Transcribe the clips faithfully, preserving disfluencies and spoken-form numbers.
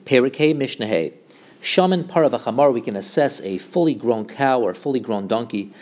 Perikei Mishnah. Shaman Paravachamar, we can assess a fully grown cow or fully grown donkey.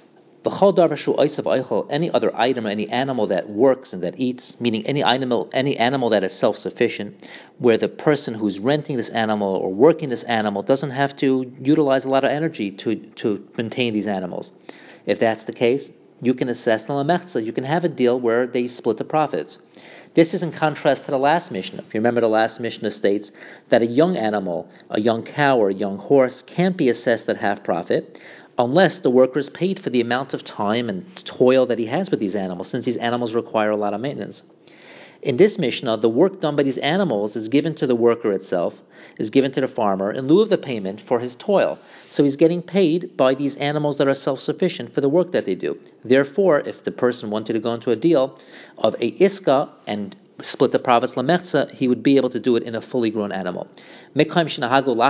Any other item or any animal that works and that eats, meaning any animal, any animal that is self-sufficient, where the person who's renting this animal or working this animal doesn't have to utilize a lot of energy to, to maintain these animals. If that's the case, you can assess the lamechza. You can have a deal where they split the profits. This is in contrast to the last Mishnah. If you remember, the last Mishnah states that a young animal, a young cow or a young horse, can't be assessed at half profit unless the worker is paid for the amount of time and toil that he has with these animals, since these animals require a lot of maintenance. In this Mishnah, the work done by these animals is given to the worker itself, is given to the farmer in lieu of the payment for his toil. So he's getting paid by these animals that are self-sufficient for the work that they do. Therefore, if the person wanted to go into a deal of a iska and split the profits lamechza, he would be able to do it in a fully grown animal. A place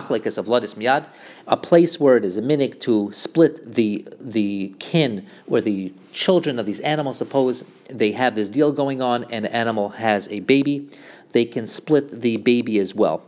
where it is a minig to split the the kin or the children of these animals. Suppose they have this deal going on and the animal has a baby, they can split the baby as well.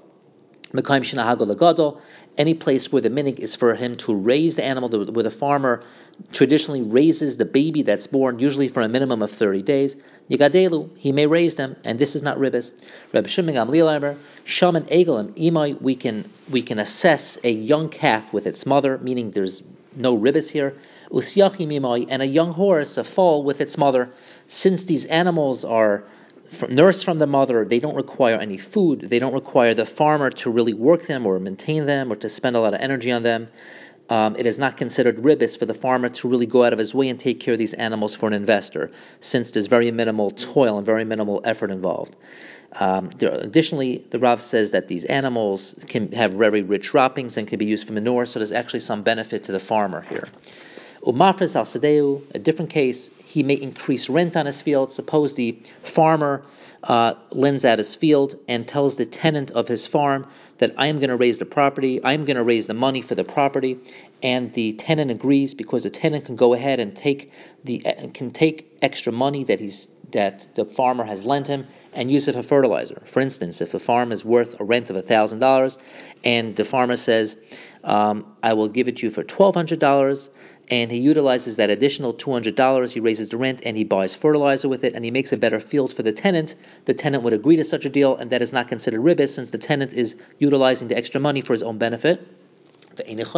Any place where the minig is for him to raise the animal, where the farmer traditionally raises the baby that's born, usually for a minimum of thirty days, Yigadelu, he may raise them, and this is not ribis. Reb Shimon Gamliel, Shaman Egelim, Imai, we can we can assess a young calf with its mother, meaning there's no ribis here. Usyachim Imai, and a young horse, a foal with its mother. Since these animals are nursed from the mother, they don't require any food, they don't require the farmer to really work them or maintain them or to spend a lot of energy on them. Um, it is not considered ribis for the farmer to really go out of his way and take care of these animals for an investor, since there's very minimal toil and very minimal effort involved. Um, there, additionally, the Rav says that these animals can have very rich droppings and can be used for manure, so there's actually some benefit to the farmer here. Umafres al sadeu, a different case, he may increase rent on his field. Suppose the farmer uh, lends out his field and tells the tenant of his farm that I am going to raise the property, I am going to raise the money for the property, and the tenant agrees because the tenant can go ahead and take the uh, can take extra money that he's that the farmer has lent him and use it for fertilizer. For instance, if a farm is worth a rent of a thousand dollars, and the farmer says, um, "I will give it to you for twelve hundred dollars," and he utilizes that additional two hundred dollars, he raises the rent, and he buys fertilizer with it, and he makes a better field for the tenant, the tenant would agree to such a deal, and that is not considered ribis, since the tenant is utilizing the extra money for his own benefit. There's no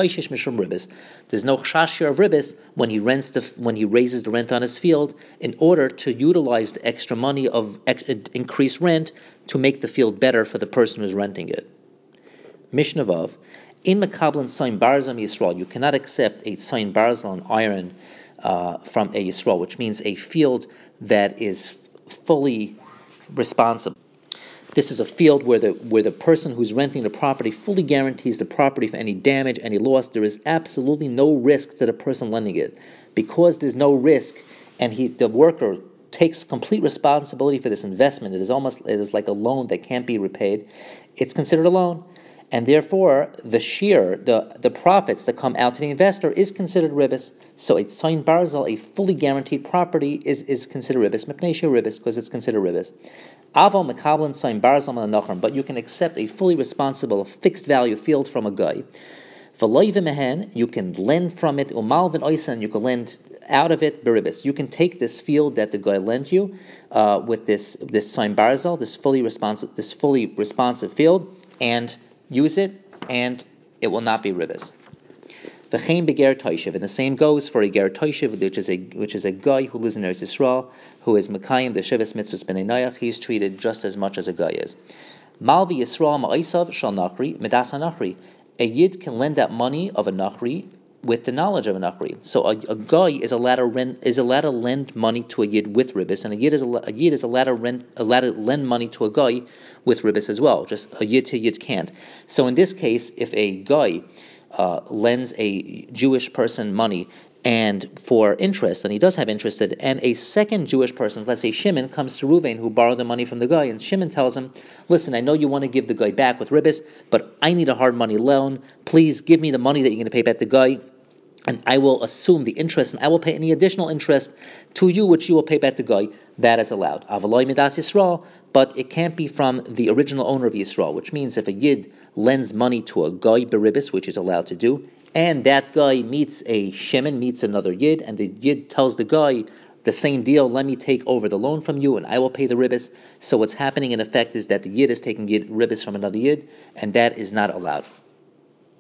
chashir of ribis when he rents the, when he raises the rent on his field in order to utilize the extra money of ex, increased rent to make the field better for the person who's renting it. Mishnah Vav. In Makablan Sain Barzam Yisrael, you cannot accept a Sain Barzal iron uh, from a Yisrael, which means a field that is fully responsible. This is a field where the where the person who's renting the property fully guarantees the property for any damage, any loss. There is absolutely no risk to the person lending it. Because there's no risk, and he the worker takes complete responsibility for this investment. It is almost it is like a loan that can't be repaid. It's considered a loan. And therefore, the shear, the, the profits that come out to the investor is considered ribis. So a tzayin barzal, a fully guaranteed property, is, is considered ribis. Mepnei ribis, because it's considered ribis. Aval mekablan tzayin barzal manachram, but you can accept a fully responsible, fixed value field from a guy. V'loy v'mehen, you can lend from it. Umal v'oisan, you can lend out of it beribis. You can take this field that the guy lent you uh, with this this tzayin barzal, this fully responsive, this fully responsive field, and use it, and it will not be ribis. V'chein beger toishiv, and the same goes for a ger toishiv, which is a which is a guy who lives in Eretz Yisrael, who is mekayim the shivas mitzvahs b'nei noach. He's treated just as much as a guy is. Malvi Yisrael ma'isav shal nachri midas nachri. A yid can lend out money of a nachri with the knowledge of a nachri. So a, a guy is allowed to rent, is allowed to lend money to a yid with ribis, and a yid is a, a yid is allowed to rent allowed to lend money to a guy with ribis as well. Just a yid to yid can't. So in this case, if a guy uh, lends a Jewish person money and for interest, and he does have interest, and a second Jewish person, let's say Shimon, comes to Ruvain who borrowed the money from the guy, and Shimon tells him, listen, I know you want to give the guy back with ribis, but I need a hard money loan. Please give me the money that you're going to pay back the guy, and I will assume the interest, and I will pay any additional interest to you, which you will pay back to guy. That is allowed. Avaloi midas Yisrael, but it can't be from the original owner of Yisrael, which means if a Yid lends money to a guy beribis, which is allowed to do, and that guy meets a shemen, meets another Yid, and the Yid tells the guy the same deal, let me take over the loan from you and I will pay the ribis. So what's happening in effect is that the Yid is taking Yid ribis from another Yid, and that is not allowed.